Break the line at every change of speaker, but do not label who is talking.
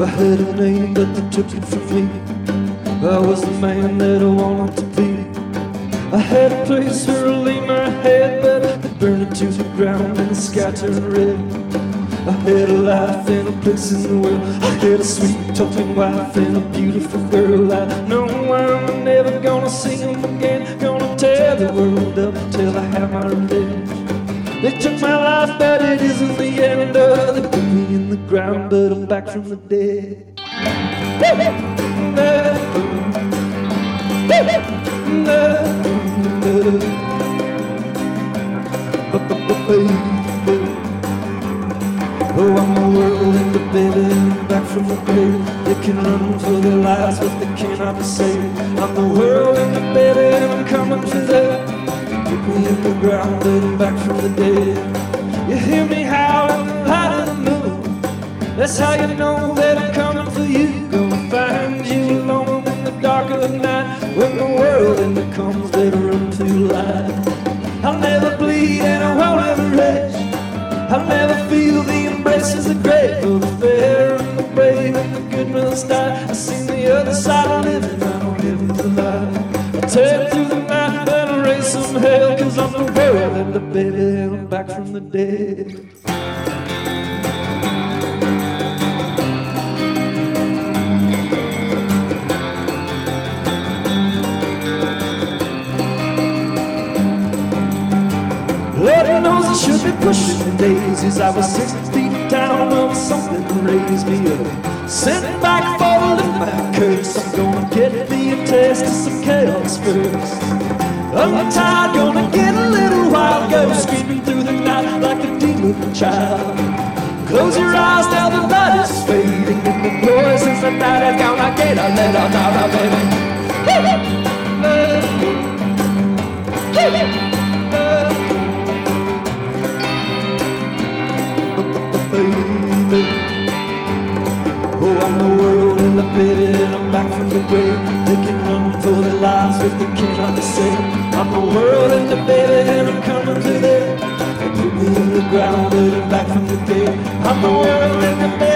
I had a name, but they took it from me. I was the man that I wanted to be. I had a place where I lay my head, but they burned it to the ground and the sky turned red. I had a life and a place in the world. I had a sweet talking wife and a beautiful girl. I know I'm never gonna see them again. Gonna tear the world up till I have my revenge. They took my life, but it isn't the end. They put me in the ground, but I'm back from the dead. Oh, I'm a whirlwind, baby, I'm back from the grave. They can run for their lives, but they cannot be saved. I'm the whirlwind, baby, and I'm coming for them. Put me in the ground, but I'm back from the dead. You hear me howl in the light of the moon. That's how you know that I'm coming for you. Gonna find you alone in the dark of the night. When the whirlwind comes, better run to light. I'll never bleed and I won't ever rage. I'll never feel the embraces of grave. For the fair and the brave and the good must die. I've seen the other side of living, I know heaven's alive. I'll tear through the night and I'll raise some hell. Cause I'm the world and the baby and I'm back from the dead. Lord knows I should be pushing the daisies. I was 6 feet down on something to raise me up. Sent back for to lift my curse. I'm gonna get me a taste of some chaos first. I'm tired, gonna get a little wild. Go screaming through the night like a demon child. Close your eyes, now the light is fading. And the poisons the night is gonna get a little louder, baby. Oh, I'm the world and the baby, and I'm back from the grave. They can run for their lives, but they cannot be saved. I'm the world and the baby, and I'm coming to them. They put me in the ground, but I'm back from the grave. I'm the world and the baby.